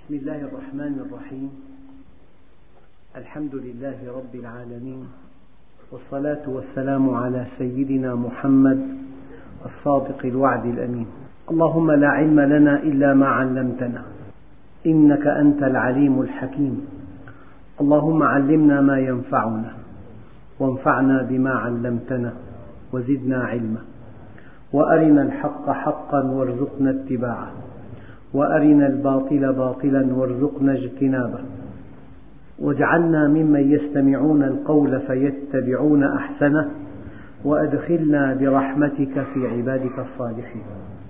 بسم الله الرحمن الرحيم. الحمد لله رب العالمين، والصلاة والسلام على سيدنا محمد الصادق الوعد الأمين. اللهم لا علم لنا إلا ما علمتنا، إنك أنت العليم الحكيم. اللهم علمنا ما ينفعنا، وانفعنا بما علمتنا، وزدنا علما، وأرنا الحق حقا وارزقنا اتباعه، وأرنا الباطل باطلا وارزقنا اجتنابه، واجعلنا ممن يستمعون القول فيتبعون أحسنه، وأدخلنا برحمتك في عبادك الصالحين.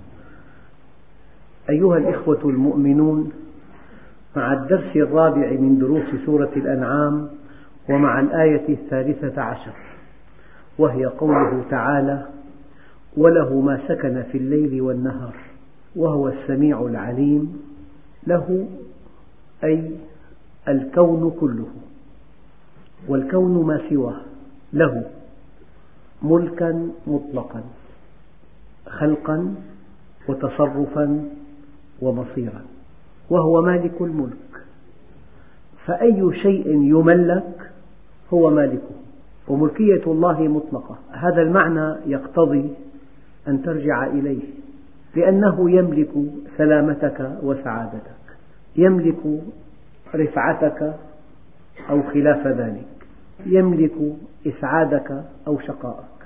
أيها الإخوة المؤمنون، مع الدرس الرابع من دروس سورة الأنعام، ومع الآية 13، وهي قوله تعالى: وله ما سكن في الليل والنهار وهو السميع العليم. له أي الكون كله، والكون ما سواه، له ملكا مطلقا، خلقا وتصرفا ومصيرا، وهو مالك الملك، فأي شيء يملك هو مالكه، وملكية الله مطلقة. هذا المعنى يقتضي أن ترجع إليه، لأنه يملك سلامتك وسعادتك، يملك رفعتك أو خلاف ذلك، يملك إسعادك أو شقاءك.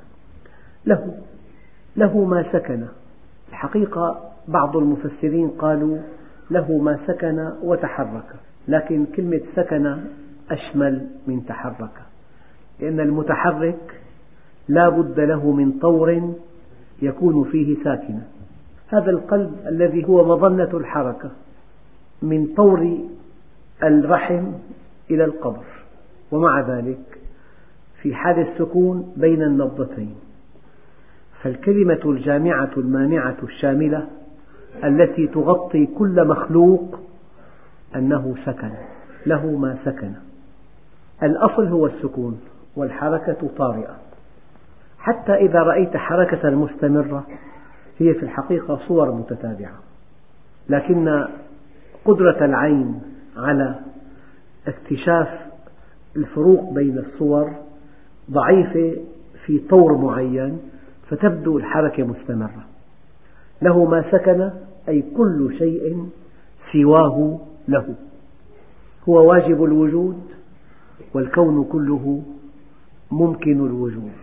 له ما سكن. الحقيقة بعض المفسرين قالوا له ما سكن وتحرك، لكن كلمة سكن أشمل من تحرك، لأن المتحرك لا بد له من طور يكون فيه ساكنا. هذا القلب الذي هو مظنة الحركة من طور الرحم إلى القبر، ومع ذلك في حال السكون بين النبضتين. فالكلمة الجامعة المانعة الشاملة التي تغطي كل مخلوق أنه سكن، له ما سكن. الأصل هو السكون، والحركة طارئة. حتى إذا رأيت حركة مستمرة هي في الحقيقة صور متتابعة، لكن قدرة العين على اكتشاف الفروق بين الصور ضعيفة في طور معين، فتبدو الحركة مستمرة. له ما سكن أي كل شيء سواه له، هو واجب الوجود، والكون كله ممكن الوجود.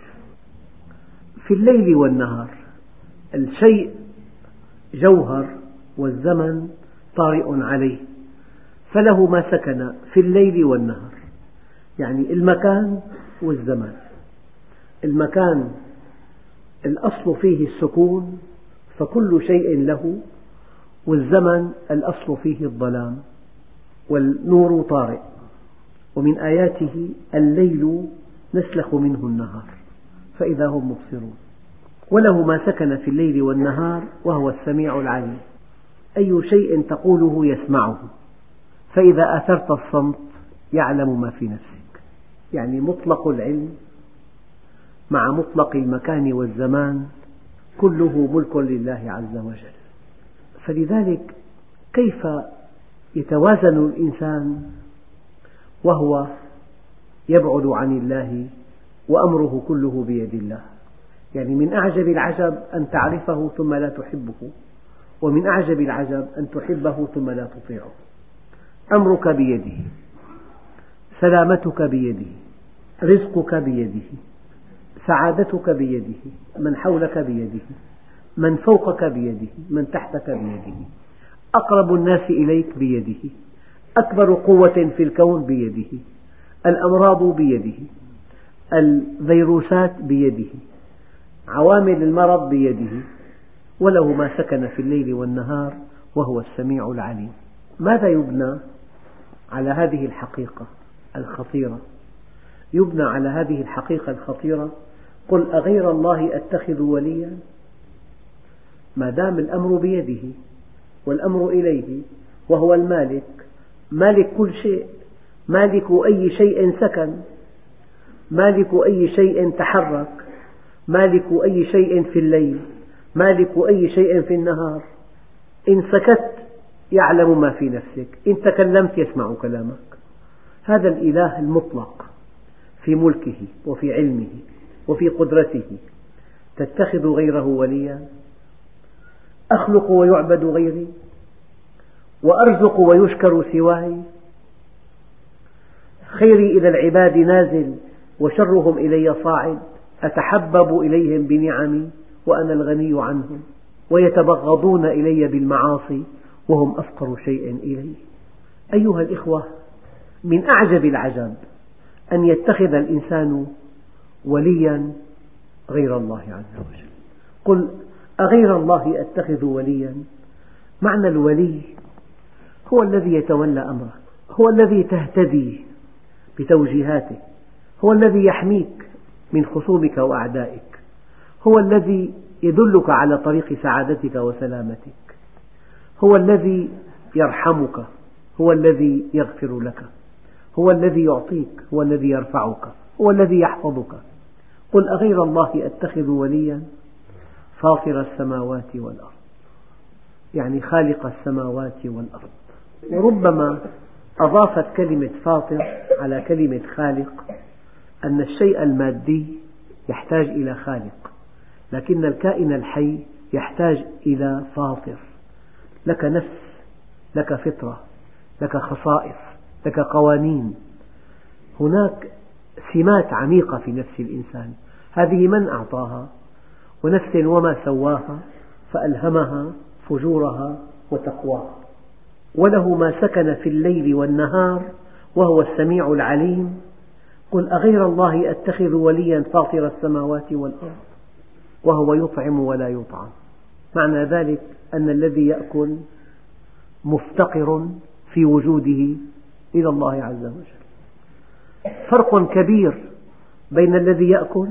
في الليل والنهار، الشيء جوهر والزمن طارئ عليه، فله ما سكن في الليل والنهار، يعني المكان والزمان. المكان الأصل فيه السكون، فكل شيء له، والزمن الأصل فيه الظلام، والنور طارئ. ومن آياته الليل نسلخ منه النهار فإذا هم مبصرون. وله ما سكن في الليل والنهار وهو السميع العليم. أي شيء تقوله يسمعه، فإذا أثرت الصمت يعلم ما في نفسك. يعني مطلق العلم مع مطلق المكان والزمان كله ملك لله عز وجل. فلذلك كيف يتوازن الإنسان وهو يبعد عن الله وأمره كله بيد الله؟ يعني من أعجب العجب أن تعرفه ثم لا تحبه، ومن أعجب العجب أن تحبه ثم لا تطيعه. أمرك بيده، سلامتك بيده، رزقك بيده، سعادتك بيده، من حولك بيده، من فوقك بيده، من تحتك بيده، أقرب الناس إليك بيده، أكبر قوة في الكون بيده، الأمراض بيده، الفيروسات بيده، عوامل المرض بيده. وله ما سكن في الليل والنهار وهو السميع العليم. ماذا يبنى على هذه الحقيقة الخطيرة؟ يبنى على هذه الحقيقة الخطيرة: قل أغير الله أتخذ وليا؟ ما دام الأمر بيده والأمر إليه، وهو المالك، مالك كل شيء، مالك أي شيء سكن، مالك أي شيء تحرك، مالك أي شيء في الليل، مالك أي شيء في النهار. إن سكت يعلم ما في نفسك، إن تكلمت يسمع كلامك. هذا الإله المطلق في ملكه وفي علمه وفي قدرته، تتخذ غيره وليا؟ أخلق ويعبد غيري، وأرزق ويشكر سواي، خيري إلى العباد نازل وشرهم إلي صاعد، أتحبب إليهم بنعمي وأنا الغني عنهم، ويتبغضون إلي بالمعاصي وهم أفقر شيء إلي. أيها الإخوة، من أعجب العجب أن يتخذ الإنسان وليا غير الله عز وجل. قل أغير الله أتخذ وليا؟ معنى الولي هو الذي يتولى أمرك، هو الذي تهتدي بتوجيهاته، هو الذي يحميك من خصومك وأعدائك، هو الذي يدلك على طريق سعادتك وسلامتك، هو الذي يرحمك، هو الذي يغفر لك، هو الذي يعطيك، هو الذي يرفعك، هو الذي يحفظك. قل أغير الله أتخذ وليا؟ فاطر السماوات والأرض، يعني خالق السماوات والأرض. وربما أضافت كلمة فاطر على كلمة خالق أن الشيء المادي يحتاج إلى خالق، لكن الكائن الحي يحتاج إلى فاطر. لك نفس، لك فطرة، لك خصائص، لك قوانين، هناك سمات عميقة في نفس الإنسان، هذه من أعطاها؟ ونفس وما سواها فألهمها فجورها وتقواها. وله ما سكن في الليل والنهار وهو السميع العليم. قل أغير الله أتخذ وليا فاطر السماوات والأرض وهو يطعم ولا يطعم. معنى ذلك أن الذي يأكل مفتقر في وجوده إلى الله عز وجل. فرق كبير بين الذي يأكل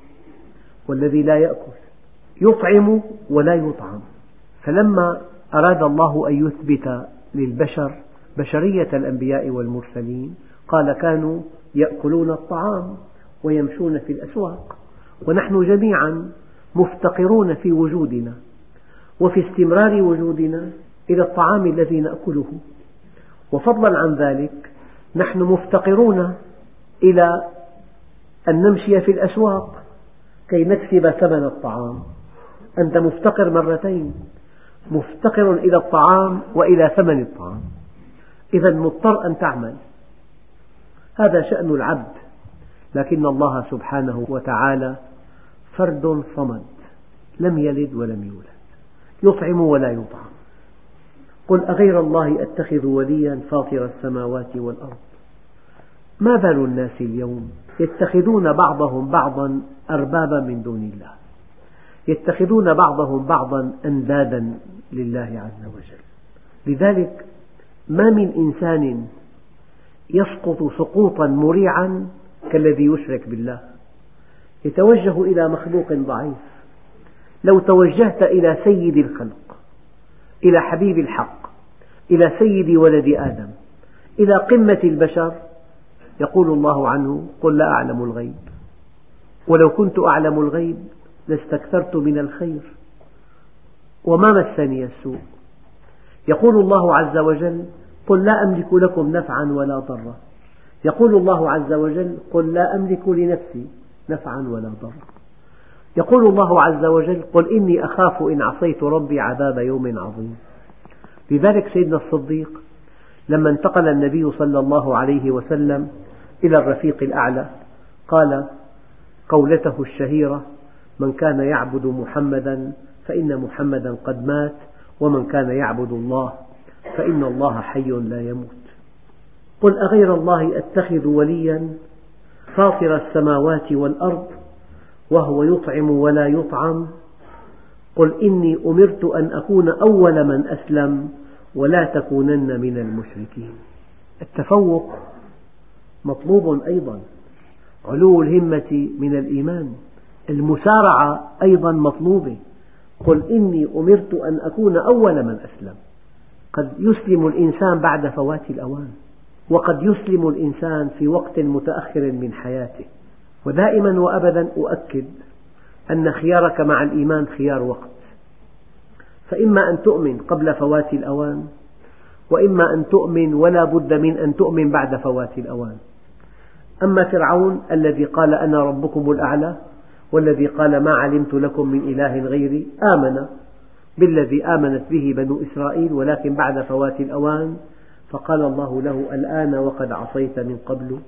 والذي لا يأكل، يطعم ولا يطعم. فلما أراد الله أن يثبت للبشر بشرية الأنبياء والمرسلين قال كانوا يأكلون الطعام ويمشون في الأسواق، ونحن جميعا مفتقرون في وجودنا وفي استمرار وجودنا إلى الطعام الذي نأكله، وفضلا عن ذلك نحن مفتقرون إلى أن نمشي في الأسواق كي نكسب ثمن الطعام. أنت مفتقر مرتين، مفتقر إلى الطعام وإلى ثمن الطعام، إذا مضطر أن تعمل. هذا شأن العبد، لكن الله سبحانه وتعالى فرد صمد لم يلد ولم يولد، يطعم ولا يطعم. قل أغير الله أتخذ وليا فاطر السماوات والأرض. ما بال الناس اليوم يتخذون بعضهم بعضا أربابا من دون الله، يتخذون بعضهم بعضا أندادا لله عز وجل. لذلك ما من إنسان يسقط سقوطا مريعا كالذي يشرك بالله، يتوجه إلى مخلوق ضعيف. لو توجهت إلى سيد الخلق، إلى حبيب الحق، إلى سيد ولد آدم، إلى قمة البشر، يقول الله عنه قل لا أعلم الغيب ولو كنت أعلم الغيب لاستكثرت من الخير وما مسني السوء. يقول الله عز وجل قل لا أملك لكم نفعا ولا ضرا. يقول الله عز وجل قل لا أملك لنفسي نفعا ولا ضرا. يقول الله عز وجل قل إني أخاف إن عصيت ربي عذاب يوم عظيم. لذلك سيدنا الصديق لما انتقل النبي صلى الله عليه وسلم إلى الرفيق الأعلى قال قولته الشهيرة من كان يعبد محمدا فإن محمدا قد مات ومن كان يعبد الله فإن الله حي لا يموت. قل أغير الله أتخذ وليا فاطر السماوات والأرض وهو يطعم ولا يطعم. قل إني أمرت أن أكون أول من أسلم ولا تكونن من المشركين. التفوق مطلوب أيضا، علو الهمة من الإيمان، المسارعة أيضا مطلوبة. قل إني أمرت أن أكون أول من أسلم. قد يسلم الإنسان بعد فوات الأوان، وقد يسلم الإنسان في وقت متأخر من حياته. ودائما وأبدا أؤكد أن خيارك مع الإيمان خيار وقت، فإما أن تؤمن قبل فوات الأوان وإما أن تؤمن ولا بد من أن تؤمن بعد فوات الأوان. أما فرعون الذي قال أنا ربكم الأعلى والذي قال ما علمت لكم من إله غيري آمن بالذي آمنت به بنو إسرائيل، ولكن بعد فوات الأوان، فقال الله له الآن وقد عصيت من قبل.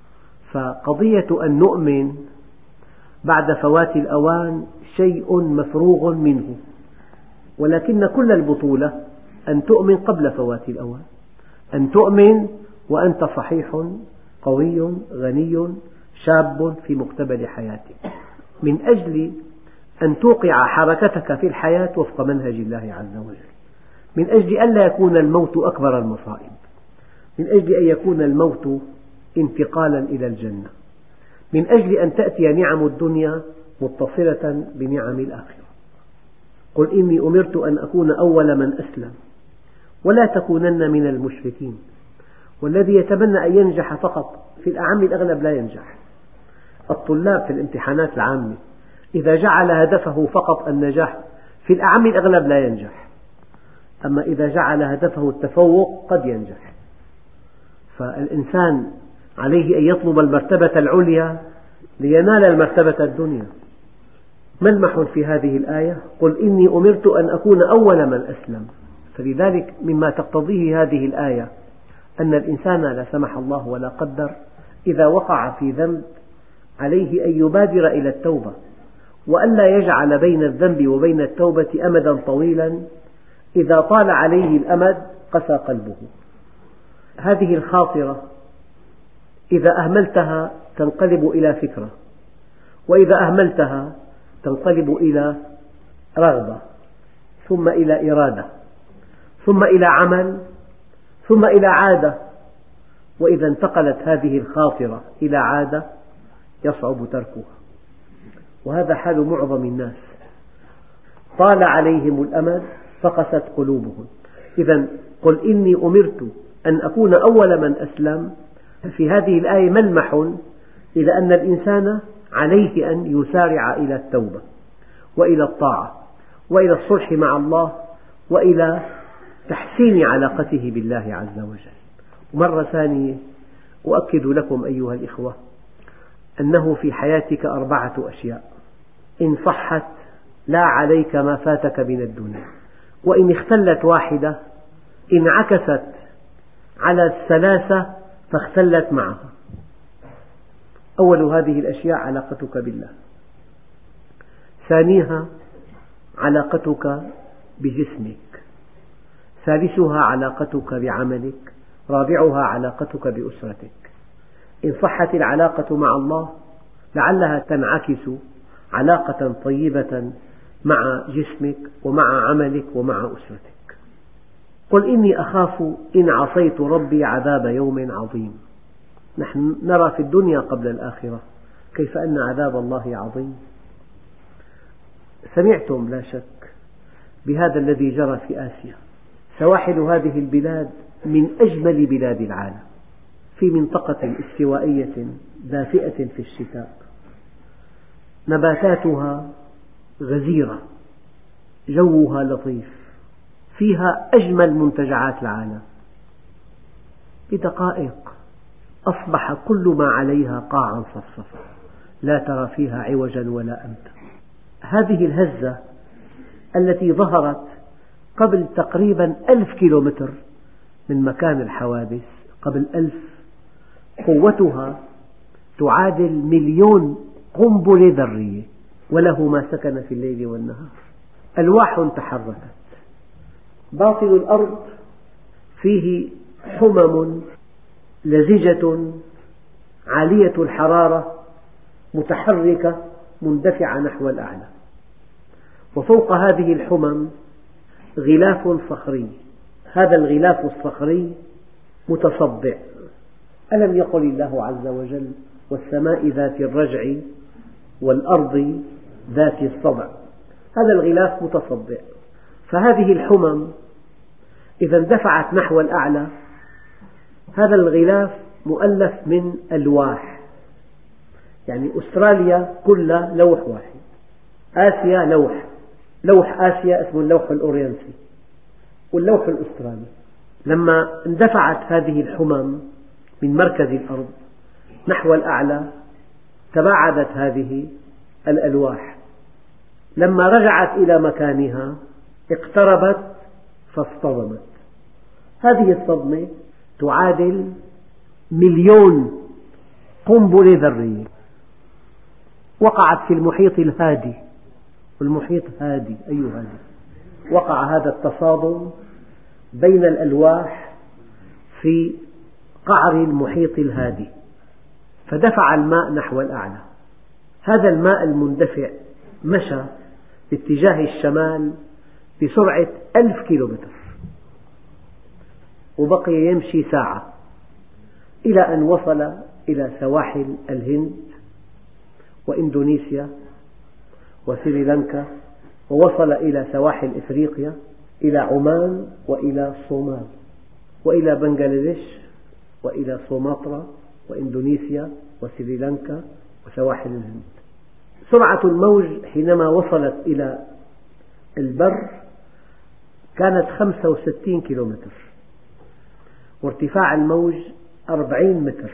فقضية أن نؤمن بعد فوات الأوان شيء مفروغ منه، ولكن كل البطولة أن تؤمن قبل فوات الأوان، أن تؤمن وأنت صحيح قوي غني شاب في مقتبل حياتك، من أجل أن توقع حركتك في الحياة وفق منهج الله عز وجل، من أجل ألا يكون الموت أكبر المصائب، من أجل أن يكون الموت انتقالا إلى الجنة، من أجل أن تأتي نعم الدنيا متصلة بنعم الآخرة. قل إني أمرت أن أكون أول من أسلم ولا تكونن من المشركين. والذي يتمنى أن ينجح فقط في الأعم الأغلب لا ينجح. الطلاب في الامتحانات العامة إذا جعل هدفه فقط النجاح في الأعم الأغلب لا ينجح، أما إذا جعل هدفه التفوق قد ينجح. فالإنسان عليه أن يطلب المرتبة العليا لينال المرتبة الدنيا. ملمح في هذه الآية قل إني أمرت أن أكون أول من أسلم. فلذلك مما تقتضيه هذه الآية أن الإنسان لا سمح الله ولا قدر إذا وقع في ذنب عليه أن يبادر إلى التوبة، وألا يجعل بين الذنب وبين التوبة أمدا طويلا، إذا طال عليه الأمد قسى قلبه. هذه الخاطرة إذا أهملتها تنقلب إلى فكرة، وإذا أهملتها تنقلب إلى رغبة، ثم إلى إرادة، ثم إلى عمل، ثم إلى عادة. وإذا انتقلت هذه الخاطرة إلى عادة يصعب تركها، وهذا حال معظم الناس. طال عليهم الأمد فقست قلوبهم. إذا قل إني أمرت أن أكون أول من أسلم، في هذه الآية ملمح إلى أن الإنسان عليه أن يسارع إلى التوبة وإلى الطاعة وإلى الصلح مع الله وإلى تحسين علاقته بالله عز وجل. مرة ثانية أؤكد لكم أيها الإخوة أنه في حياتك 4 أشياء إن صحت لا عليك ما فاتك من الدنيا، وإن اختلت واحدة انعكست على ال3 فاختلت معها. أول هذه الأشياء علاقتك بالله، ثانيها علاقتك بجسمك، ثالثها علاقتك بعملك، رابعها علاقتك بأسرتك. إن صحت العلاقة مع الله لعلها تنعكس علاقة طيبة مع جسمك ومع عملك ومع أسرتك. قل إني أخاف إن عصيت ربي عذاب يوم عظيم. نحن نرى في الدنيا قبل الآخرة، كيف أن عذاب الله عظيم. سمعتم لا شك بهذا الذي جرى في آسيا. سواحل هذه البلاد من أجمل بلاد العالم، في منطقة استوائية دافئة في الشتاء، نباتاتها غزيرة، جوها لطيف، فيها أجمل منتجعات العالم. بدقائق أصبح كل ما عليها قاعا صفصفا، لا ترى فيها عوجا ولا أمتا. هذه الهزة التي ظهرت قبل تقريبا 1000 كيلومتر من مكان الحوادث، قبل 1000، قوتها تعادل 1,000,000 قنبلة ذرية، وله ما سكن في الليل والنهار. ألواح تحركت، باطن الأرض فيه حمم لزجة عالية الحرارة متحركة مندفعة نحو الأعلى، وفوق هذه الحمم غلاف صخري. هذا الغلاف الصخري متصدع. ألم يقل الله عز وجل والسماء ذات الرجع والأرض ذات الصدع؟ هذا الغلاف متصدع. فهذه الحمم إذا اندفعت نحو الأعلى، هذا الغلاف مؤلف من ألواح، يعني أستراليا كلها لوح واحد، آسيا لوح، لوح آسيا اسمه اللوح الأورينسي، واللوح الأسترالي لما اندفعت هذه الحمم من مركز الأرض نحو الأعلى تباعدت هذه الألواح، لما رجعت إلى مكانها اقتربت فاصطدمت. هذه الصدمة تعادل 1,000,000 قنبلة ذرية وقعت في المحيط الهادي، والمحيط هادي أي هادي. وقع هذا التصادم بين الألواح في قعر المحيط الهادي، فدفع الماء نحو الأعلى. هذا الماء المندفع مشى باتجاه الشمال بسرعة 1000 كيلومتر، وبقي يمشي ساعة إلى أن وصل إلى سواحل الهند وإندونيسيا وسريلانكا، ووصل إلى سواحل إفريقيا، إلى عمان وإلى الصومال وإلى بنغلاديش وإلى سومطرة وإندونيسيا وسريلانكا وسواحل الهند. سرعة الموج حينما وصلت إلى البر كانت 65 كيلومتر، وارتفاع الموج 40 متر،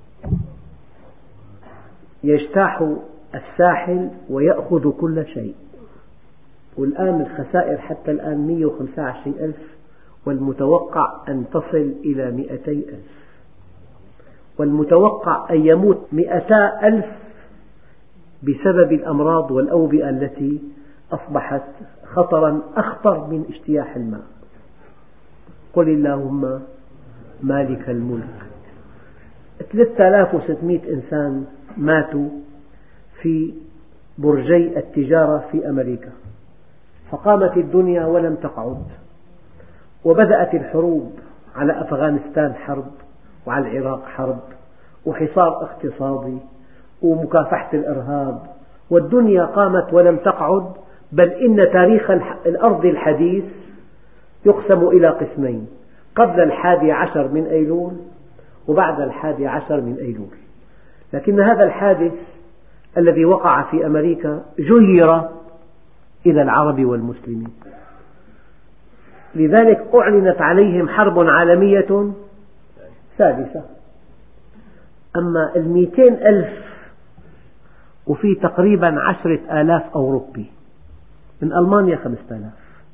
يجتاح الساحل ويأخذ كل شيء. والآن الخسائر حتى الآن 125,000، والمتوقع أن تصل إلى 200,000، والمتوقع أن يموت 200,000 بسبب الأمراض والأوبئة التي أصبحت خطرا أخطر من اجتياح الماء. قل اللهم مالك الملك. 3600 إنسان ماتوا في برجي التجارة في أمريكا، فقامت الدنيا ولم تقعد، وبدأت الحروب على أفغانستان حرب، وعلى العراق حرب، وحصار اقتصادي، ومكافحة الإرهاب، والدنيا قامت ولم تقعد. بل إن تاريخ الأرض الحديث يقسم إلى قسمين: قبل 11 من أيلول وبعد 11 من أيلول. لكن هذا الحادث الذي وقع في أمريكا جير إلى العرب والمسلمين، لذلك أعلنت عليهم حرب عالمية ثالثة. أما 200,000 وفي تقريبا 10,000 أوروبي، من ألمانيا 5000،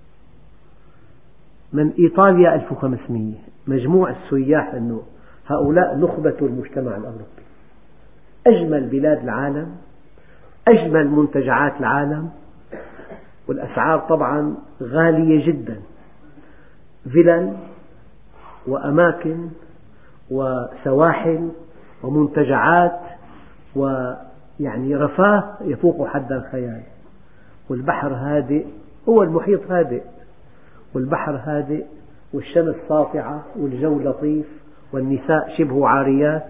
من إيطاليا 1500، مجموع السياح أنه هؤلاء نخبة المجتمع الأوروبي. أجمل بلاد العالم، أجمل منتجعات العالم، والأسعار طبعا غالية جدا، فلل وأماكن وسواحل ومنتجعات، ويعني رفاه يفوق حد الخيال. والبحر هادئ، هو المحيط هادئ، والبحر هادئ، والشمس ساطعة، والجو لطيف، والنساء شبه عاريات.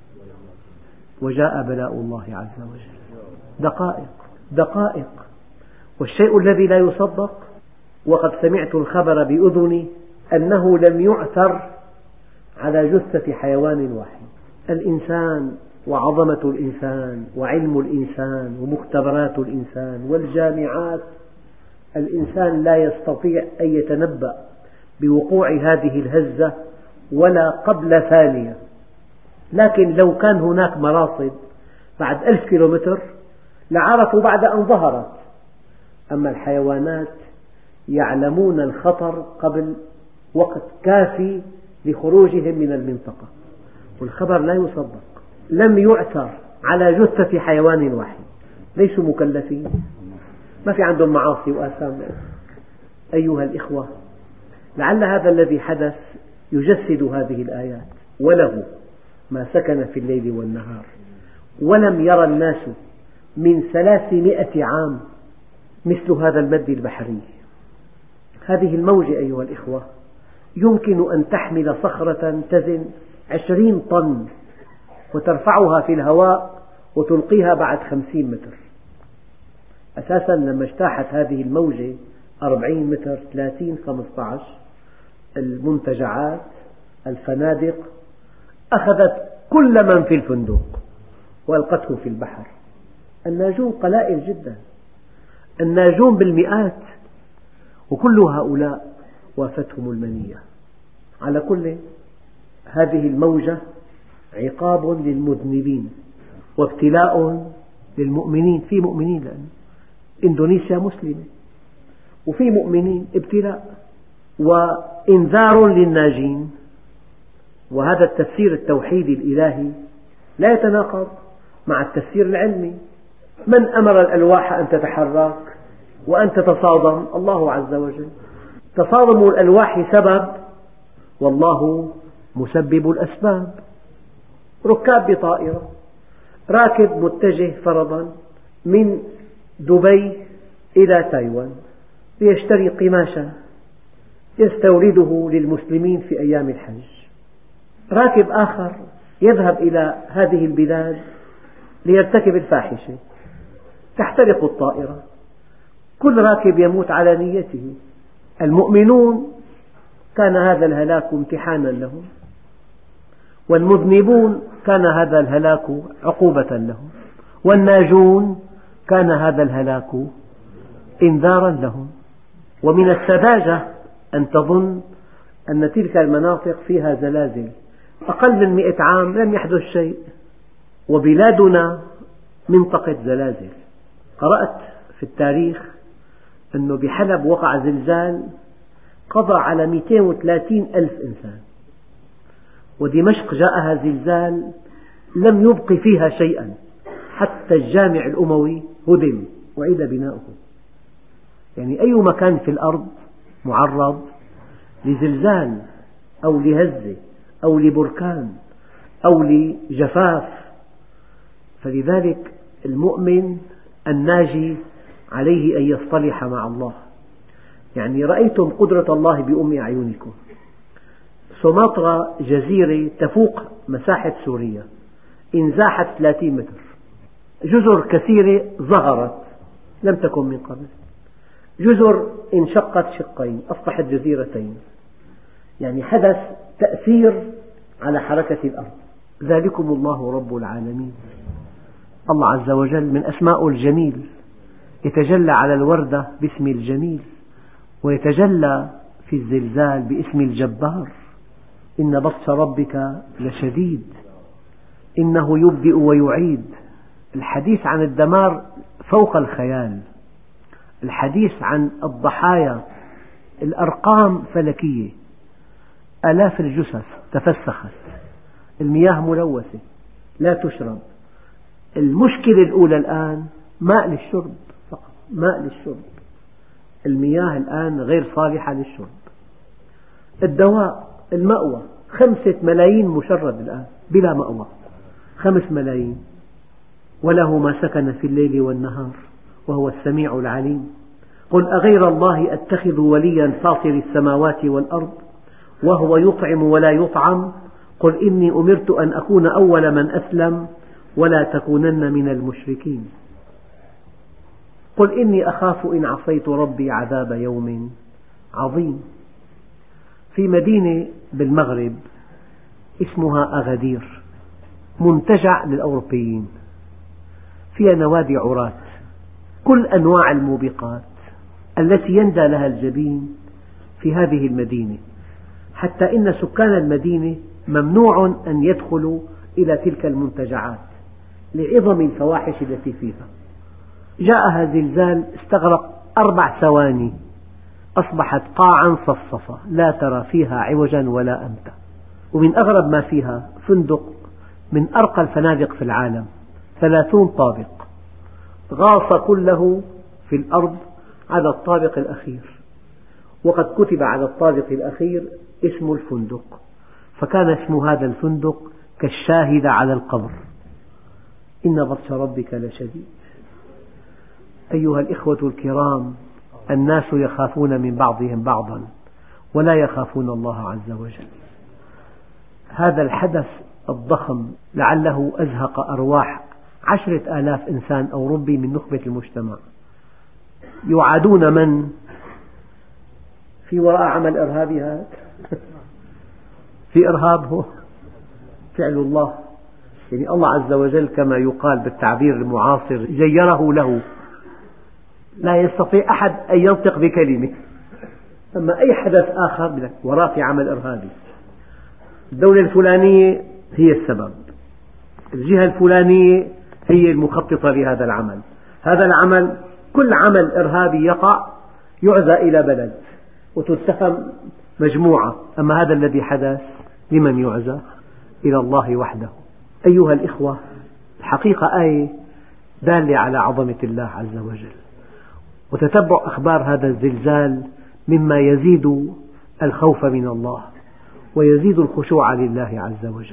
وجاء بلاء الله عز وجل. دقائق. والشيء الذي لا يصدق: وقد سمعت الخبر بأذني أنه لم يعثر على جثة حيوان واحد. الإنسان وعظمة الإنسان وعلم الإنسان ومختبرات الإنسان والجامعات، الإنسان لا يستطيع أن يتنبأ بوقوع هذه الهزة ولا قبل ثانية. لكن لو كان هناك مراصد بعد 1000 كيلومتر لعرفوا بعد أن ظهرت. أما الحيوانات يعلمون الخطر قبل وقت كافي لخروجهم من المنطقة، والخبر لا يصدق. لم يعثر على جثة حيوان واحد. ليسوا مكلفين؟ ما في عندهم معاصي وآثام؟ أيها الإخوة، لعل هذا الذي حدث يجسد هذه الآيات: وله ما سكن في الليل والنهار، ولم يرى الناس من 300 عام مثل هذا المد البحري. هذه الموجة أيها الإخوة يمكن أن تحمل صخرة تزن 20 طن وترفعها في الهواء وتلقيها بعد 50 متر. أساسا لما اجتاحت هذه الموجة 40 متر، 30، 15، المنتجعات، الفنادق، أخذت كل من في الفندق وألقته في البحر. الناجون قلائل جدا، الناجون بالمئات، وكل هؤلاء وافتهم المنية. على كل هذه الموجة عقاب للمذنبين وابتلاء للمؤمنين، في مؤمنين لأن إندونيسيا مسلمة وفي مؤمنين، ابتلاء وإنذار للناجين. وهذا التفسير التوحيدي الإلهي لا يتناقض مع التفسير العلمي. من أمر الألواح أن تتحرك وأن تتصادم؟ الله عز وجل. تصادم الألواح سبب، والله مسبب الأسباب. ركاب بطائرة، راكب متجه فرضا من دبي إلى تايوان ليشتري قماشا يستورده للمسلمين في أيام الحج. راكب آخر يذهب إلى هذه البلاد ليرتكب الفاحشة، تحترق الطائرة، كل راكب يموت على نيته. المؤمنون كان هذا الهلاك امتحانا لهم، والمذنبون كان هذا الهلاك عقوبة لهم، والناجون كان هذا الهلاك إنذارا لهم. ومن السذاجة أن تظن أن تلك المناطق فيها زلازل. أقل من 100 عام لم يحدث شيء، وبلادنا منطقة زلازل. قرأت في التاريخ أنه بحلب وقع زلزال قضى على 230 ألف إنسان، ودمشق جاءها زلزال لم يبق فيها شيئا، حتى الجامع الأموي هدم وعيد بناؤه. يعني أي مكان في الأرض معرض لزلزال أو لهزة أو لبركان أو لجفاف. فلذلك المؤمن الناجي عليه أن يصطلح مع الله. يعني رأيتم قدرة الله بأم أعينكم. سوماطرا جزيرة تفوق مساحة سوريا، انزاحت 30 متر، جزر كثيرة ظهرت لم تكن من قبل، جزر انشقت شقين أصبحت جزيرتين. يعني حدث تأثير على حركة الأرض. ذلكم الله رب العالمين. الله عز وجل من أسماء الجميل، يتجلى على الوردة باسم الجميل، ويتجلى في الزلزال باسم الجبار. إن بطش ربك لشديد إنه يبدئ ويعيد. الحديث عن الدمار فوق الخيال، الحديث عن الضحايا، الأرقام فلكية، آلاف الجثث تفسخت، المياه ملوثة لا تشرب. المشكلة الأولى الآن ماء للشرب فقط، ماء للشرب. المياه الآن غير صالحة للشرب. الدواء، المأوى، 5 ملايين مشرد الآن بلا مأوى، 5 ملايين. وله ما سكن في الليل والنهار وهو السميع العليم. قل أغير الله أتخذ وليا فاطر السماوات والأرض وهو يطعم ولا يطعم قل إني أمرت أن أكون أول من أسلم ولا تكونن من المشركين. قل إني أخاف إن عصيت ربي عذاب يوم عظيم. في مدينة بالمغرب اسمها أغادير، منتجع للأوروبيين، فيها نوادي عراة، كل أنواع الموبقات التي يندى لها الجبين في هذه المدينة، حتى إن سكان المدينة ممنوع أن يدخلوا إلى تلك المنتجعات لعظم الفواحش التي فيها. جاءها زلزال استغرق 4 ثواني، أصبحت قاعا صفصفة لا ترى فيها عوجا ولا أمتا. ومن أغرب ما فيها فندق من أرقى الفنادق في العالم، 30 طابق، غاص كله في الأرض على الطابق الأخير، وقد كتب على الطابق الأخير اسم الفندق، فكان اسم هذا الفندق كالشاهد على القبر. إن بطش ربك لشديد. أيها الإخوة الكرام، الناس يخافون من بعضهم بعضا ولا يخافون الله عز وجل. هذا الحدث الضخم لعله أزهق أرواح 10,000 إنسان أو ربي من نخبة المجتمع. يعادون من في وراء عمل إرهابي هذا؟ في إرهاب هو فعل الله. يعني الله عز وجل كما يقال بالتعبير المعاصر جيره له، لا يستطيع أحد أن ينطق بكلمة. أما أي حدث آخر وراء في عمل إرهابي. الدولة الفلانية هي السبب، الجهة الفلانية هي المخططة لهذا العمل، هذا العمل كل عمل إرهابي يقع يعزى إلى بلد وتتهم مجموعة، أما هذا الذي حدث لمن يعزى؟ إلى الله وحده. أيها الإخوة، الحقيقة آية دالة على عظمة الله عز وجل، وتتبع أخبار هذا الزلزال مما يزيد الخوف من الله ويزيد الخشوع لله عز وجل.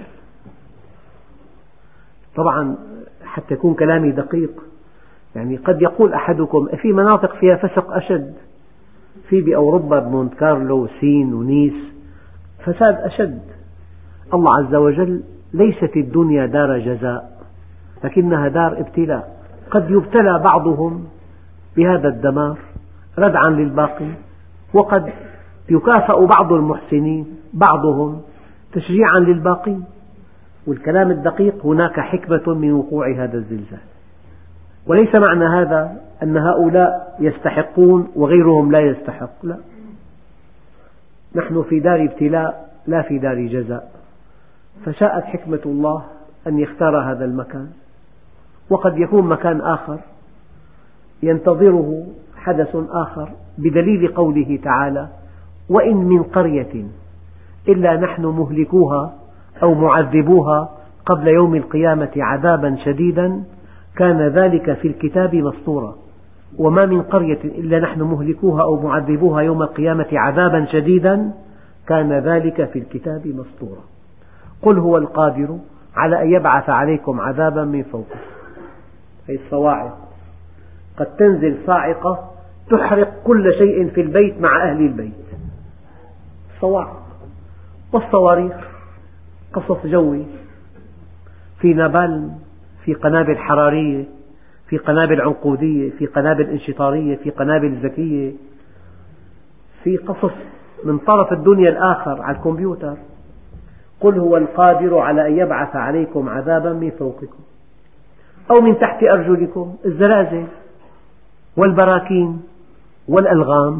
طبعا حتى يكون كلامي دقيق، يعني قد يقول أحدكم في مناطق فيها فسق أشد، في بأوروبا بمونت كارلو وسين ونيس فساد أشد. الله عز وجل ليست الدنيا دار جزاء، لكنها دار ابتلاء، قد يبتلى بعضهم بهذا الدمار ردعا للباقي، وقد يكافأ بعض المحسنين بعضهم تشجيعا للباقي. والكلام الدقيق هناك حكمة من وقوع هذا الزلزال، وليس معنى هذا أن هؤلاء يستحقون وغيرهم لا يستحق، لا، نحن في دار ابتلاء لا في دار جزاء، فشاءت حكمة الله أن يختار هذا المكان، وقد يكون مكان آخر ينتظره حدث آخر، بدليل قوله تعالى: وإن من قرية إلا نحن مهلكوها أو معذبوها قبل يوم القيامة عذابا شديدا كان ذلك في الكتاب مسطورا. وما من قرية إلا نحن مهلكوها أو معذبوها يوم القيامة عذابا شديدا كان ذلك في الكتاب مسطورا. قل هو القادر على أن يبعث عليكم عذابا من فوقكم. هذه الصواعق قد تنزل صاعقة تحرق كل شيء في البيت مع أهل البيت، الصواعق والصواريخ، قصف جوي، في نابالم، في قنابل حرارية، في قنابل عنقودية، في قنابل انشطارية، في قنابل ذكية، في قصف من طرف الدنيا الآخر على الكمبيوتر. قل هو القادر على أن يبعث عليكم عذابا من فوقكم أو من تحت أرجلكم، الزلازل والبراكين والألغام،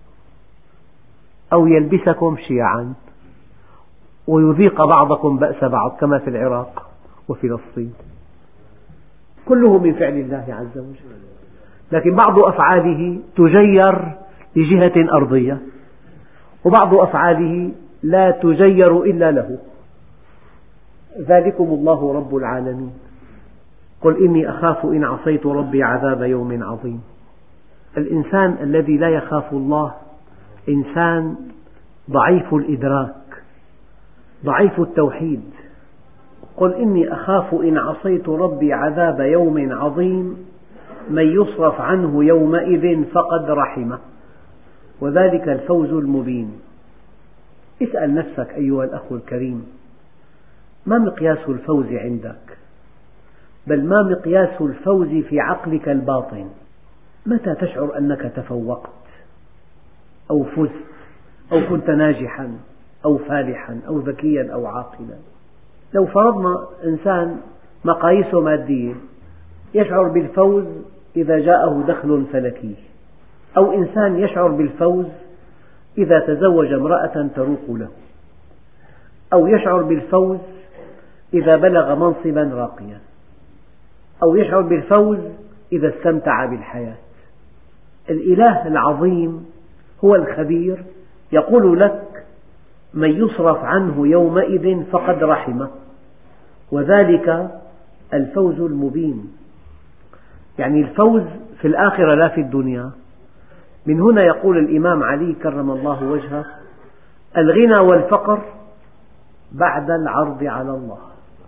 أو يلبسكم شيعا ويذيق بعضكم بأس بعض كما في العراق وفلسطين، كله من فعل الله عز وجل. لكن بعض أفعاله تجير لجهة أرضية، وبعض أفعاله لا تجير إلا له. ذلكم الله رب العالمين. قل إني أخاف إن عصيت ربي عذاب يوم عظيم. الإنسان الذي لا يخاف الله إنسان ضعيف الإدراك، ضعيف التوحيد. قل إني أخاف إن عصيت ربي عذاب يوم عظيم من يصرف عنه يومئذ فقد رحمه وذلك الفوز المبين. اسأل نفسك أيها الأخ الكريم، ما مقياس الفوز عندك؟ بل ما مقياس الفوز في عقلك الباطن؟ متى تشعر أنك تفوقت أو فزت أو كنت ناجحا أو فالحا أو ذكيا أو عاقلا؟ لو فرضنا إنسان مقاييسه مادية يشعر بالفوز إذا جاءه دخل فلكي، أو إنسان يشعر بالفوز إذا تزوج امرأة تروق له، أو يشعر بالفوز إذا بلغ منصبا راقيا، أو يشعر بالفوز إذا استمتع بالحياة. الإله العظيم هو الخبير، يقول لك: من يصرف عنه يومئذ فقد رحمه وذلك الفوز المبين. يعني الفوز في الآخرة لا في الدنيا. من هنا يقول الإمام علي كرم الله وجهه: الغنى والفقر بعد العرض على الله.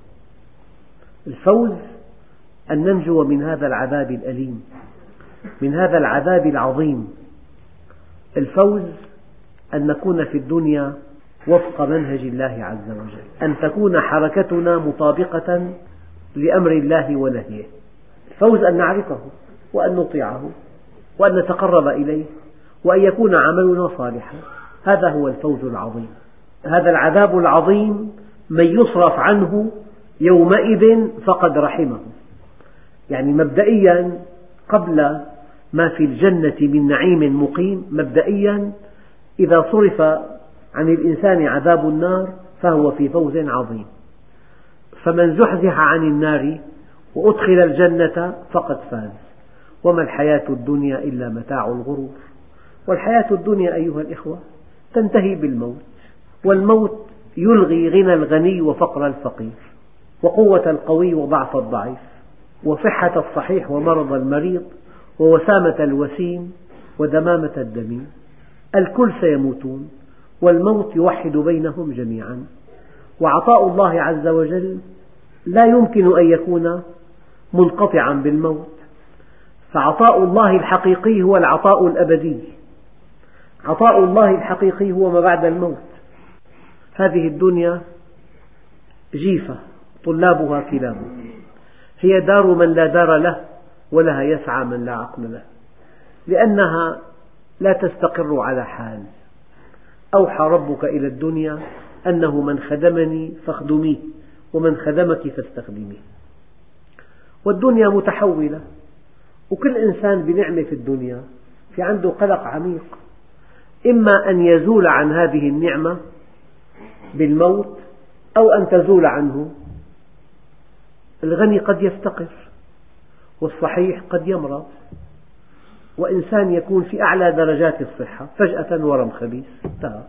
الفوز أن ننجو من هذا العذاب الأليم، من هذا العذاب العظيم. الفوز أن نكون في الدنيا وفق منهج الله عز وجل، أن تكون حركتنا مطابقة لأمر الله ونهيه. الفوز أن نعرفه وأن نطيعه وأن نتقرب إليه وأن يكون عملنا صالحا، هذا هو الفوز العظيم. هذا العذاب العظيم من يصرف عنه يومئذ فقد رحمه. يعني مبدئيا قبل ما في الجنة من نعيم مقيم، مبدئيا إذا صرف عن الإنسان عذاب النار فهو في فوز عظيم. فمن زحزح عن النار وأدخل الجنة فقد فاز، وما الحياة الدنيا إلا متاع الغرور. والحياة الدنيا أيها الإخوة تنتهي بالموت، والموت يلغي غنى الغني وفقر الفقير، وقوة القوي وضعف الضعيف، وصحة الصحيح ومرض المريض، ووسامة الوسيم ودمامة الدميم. الكل سيموتون، والموت يوحد بينهم جميعا. وعطاء الله عز وجل لا يمكن أن يكون منقطعا بالموت، فعطاء الله الحقيقي هو العطاء الأبدي. عطاء الله الحقيقي هو ما بعد الموت. هذه الدنيا جيفة طلابها كلاب، هي دار من لا دار له، ولها يسعى من لا عقل له، لأنها لا تستقر على حال. أوحى ربك إلى الدنيا أنه من خدمني فاخدميه، ومن خدمك فاستخدميه. والدنيا متحولة، وكل إنسان بنعمة في الدنيا في عنده قلق عميق، إما أن يزول عن هذه النعمة بالموت، أو أن تزول عنه. الغني قد يفتقر، والصحيح قد يمرض، وإنسان يكون في أعلى درجات الصحة فجأة ورم خبيث انتهى،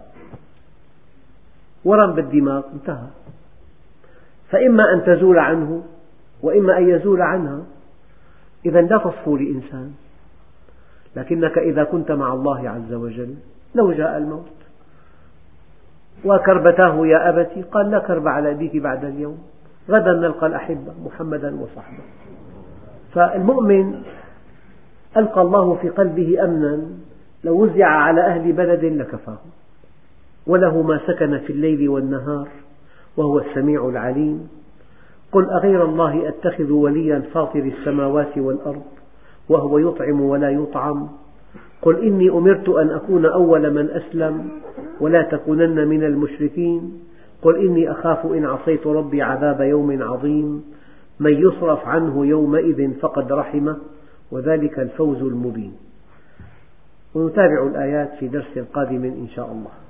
ورم بالدماغ انتهى. فإما أن تزول عنه، وإما أن يزول عنها. إذا لا تصفو لإنسان، لكنك إذا كنت مع الله عز وجل لو جاء الموت وكربتاه يا أبتي، قال لا كرب على أبيك بعد اليوم، غدا نلقى الأحبة محمدا وصحبه. فالمؤمن ألقى الله في قلبه أمنا لو وزع على أهل بلد لكفاه، وله ما سكن في الليل والنهار وهو السميع العليم. قل أغير الله أتخذ وليا فاطر السماوات والأرض وهو يطعم ولا يطعم. قل إني أمرت أن أكون أول من أسلم ولا تكونن من المشركين. قل إني أخاف إن عصيت ربي عذاب يوم عظيم. من يصرف عنه يومئذ فقد رحمه وذلك الفوز المبين. ونتابع الآيات في درس قادم إن شاء الله.